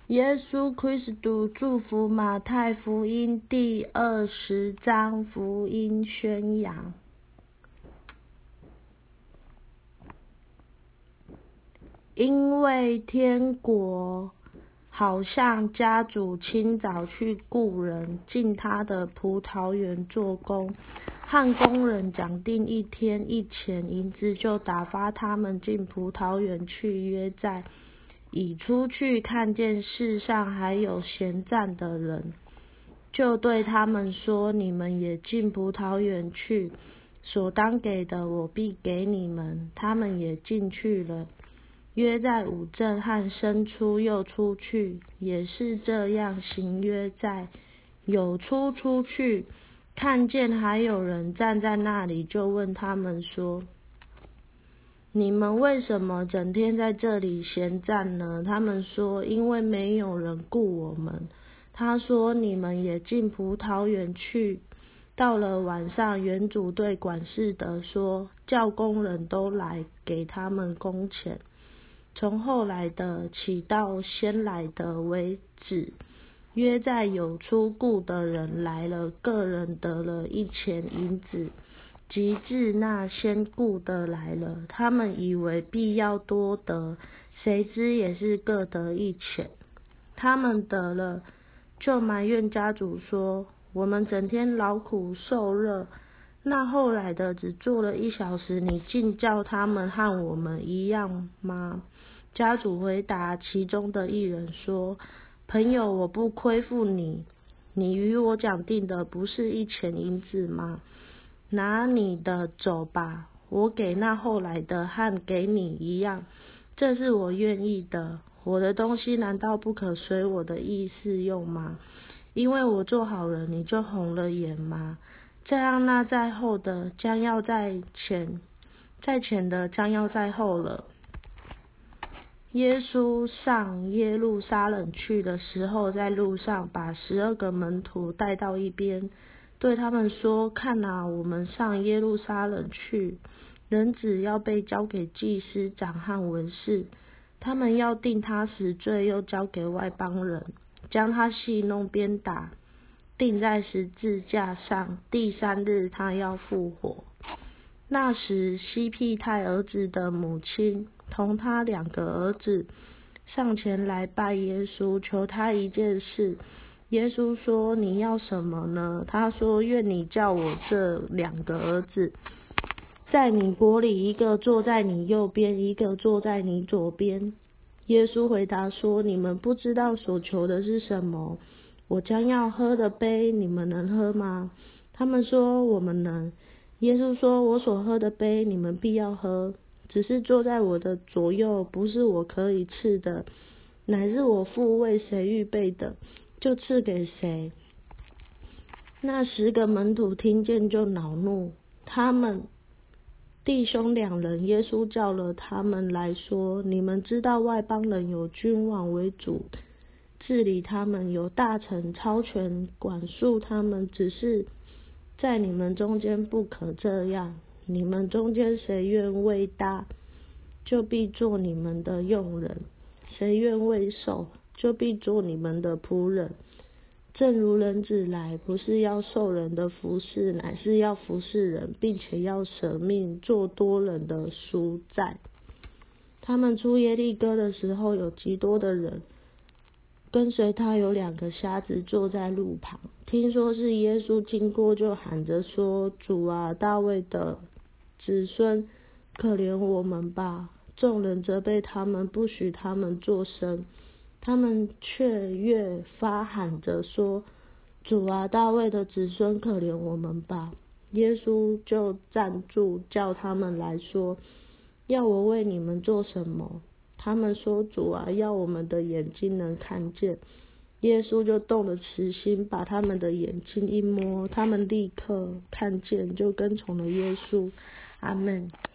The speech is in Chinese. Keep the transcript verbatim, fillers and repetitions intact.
耶稣基督祝福马太福音第二十章福音宣扬。因为天国好像家主清早去雇人进他的葡萄园做工，和工人讲定一天一钱银子，就打发他们进葡萄园去约在。已出去看见世上还有闲站的人，就对他们说：你们也进葡萄园去，所当给的我必给你们。他们也进去了。约在午正和申初又出去，也是这样行约在。有出出去，看见还有人站在那里，就问他们说：你们为什么整天在这里闲站呢？他们说：因为没有人雇我们。他说：你们也进葡萄园去。到了晚上，园主对管事的说：叫工人都来，给他们工钱。从后来的起到先来的为止。约在有出雇的人来了，个人得了一钱银子。及至那先雇的来了，他们以为必要多得，谁知也是各得一钱。他们得了，就埋怨家主说：我们整天劳苦受热，那后来的只做了一小时，你竟叫他们和我们一样吗？家主回答其中的一人说：朋友，我不亏负你，你与我讲定的不是一钱银子吗？拿你的走吧，我给那后来的和给你一样，这是我愿意的。我的东西难道不可随我的意思用吗？因为我做好人，你就红了眼吗？这样那在后的将要在前，在前的将要在后了。耶稣上耶路撒冷去的时候，在路上把十二个门徒带到一边，对他们说：看啊，我们上耶路撒冷去，人子要被交给祭司长和文士，他们要定他死罪，又交给外邦人，将他戏弄鞭打，钉在十字架上。第三日他要复活。那时西庇太儿子的母亲同他两个儿子上前来拜耶稣，求他一件事。耶稣说：你要什么呢？他说：愿你叫我这两个儿子在你国里，一个坐在你右边，一个坐在你左边。耶稣回答说：你们不知道所求的是什么。我将要喝的杯，你们能喝吗？他们说：我们能。耶稣说：我所喝的杯，你们必要喝，只是坐在我的左右，不是我可以赐的，乃是我父为谁预备的，就赐给谁。那十个门徒听见就恼怒，他们弟兄两人，耶稣叫了他们来说：你们知道外邦人有君王为主治理他们，有大臣超权管束他们，只是在你们中间不可这样。你们中间谁愿为大，就必做你们的用人；谁愿为首，就必做你们的仆人。正如人子来，不是要受人的服侍，乃是要服侍人，并且要舍命做多人的赎债。他们出耶利哥的时候，有极多的人跟随他，有两个瞎子坐在路旁，听说是耶稣经过，就喊着说：主啊，大卫的子孙，可怜我们吧。众人责备他们，不许他们作声，他们却越发喊着说：主啊，大卫的子孙，可怜我们吧。耶稣就站住，叫他们来说：要我为你们做什么？他们说：主啊，要我们的眼睛能看见。耶稣就动了慈心，把他们的眼睛一摸，他们立刻看见，就跟从了耶稣。阿们。